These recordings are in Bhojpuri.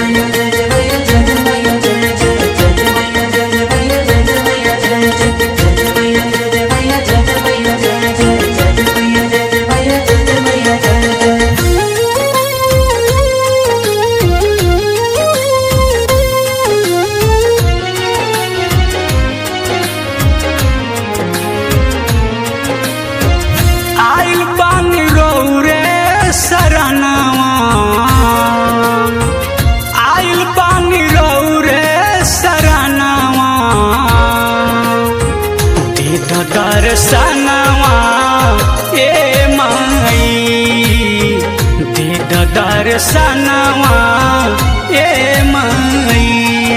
दर्शनवा ए माई दीद दर्शनवा ए माई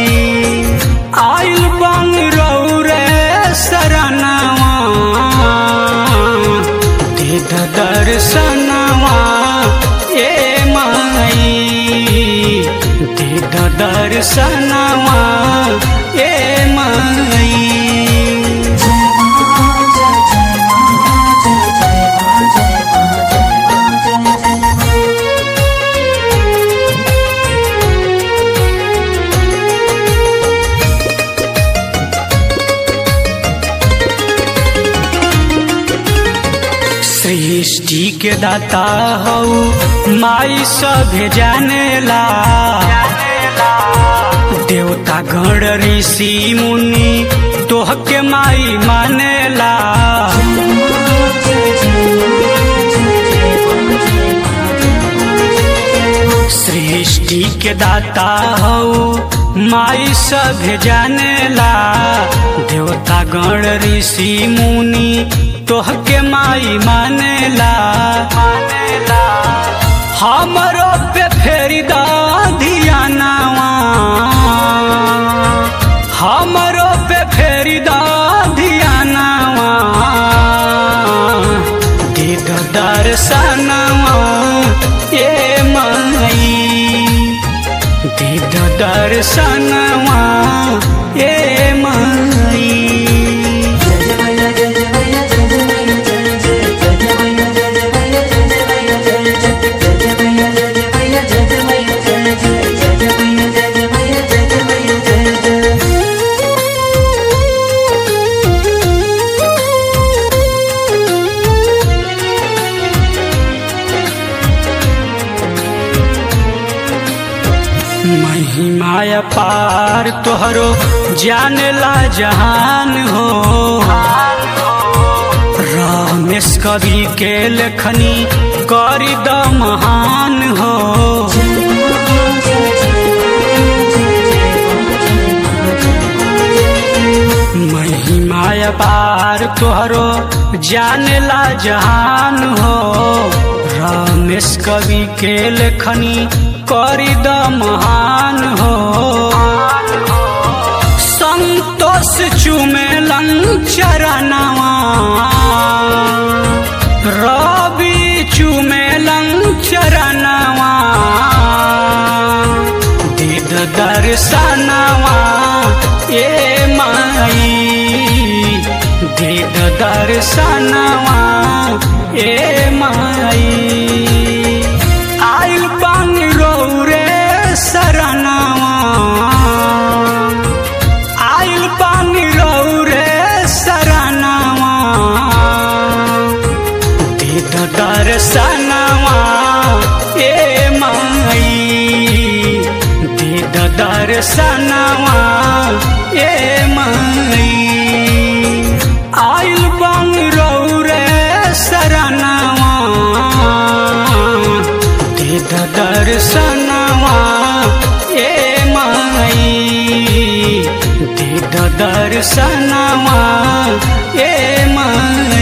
आइल बन रौरे शरणवा दीद दर्शनवा ए माई दीद दर्शनवा ए माई। सृष्टि के दाता हऊ माई सभे जानेला देवता गण ऋषि मुनि तोहके माई मानेला। सृष्टि के दाता हऊ माई सभे जानेला देवता गण ऋषि मुनि तोहके माई मानेला। हमरो पे फेरी दा धियानावा हमरो पे फेरी दा धियानावा दीद दर्शनवा ए माई दीद दर्शनवा ए माई। महिमा पार तोहरो जानेला जहान हो रमेश कवि के लेखनी करी द महान हो। महिमा पार तोहरो जानेला जहान हो रमेश कवि के लेखनी करी द महान हो। संतोष चुमेलन चरणवा रवि चुमेलन चरणवा दीद दर्शनवा ए माई दीद दर्शनवा ए माई। आइल बन रौरे शरणवा आइल बन रौरे शरणवा दीद दर्शनवा ए माई दीद दर्शनवा ए माई। आइल बन रौरे शरणवा दीद दर्शनवा ए माई दीद दर्शनवा ए माई।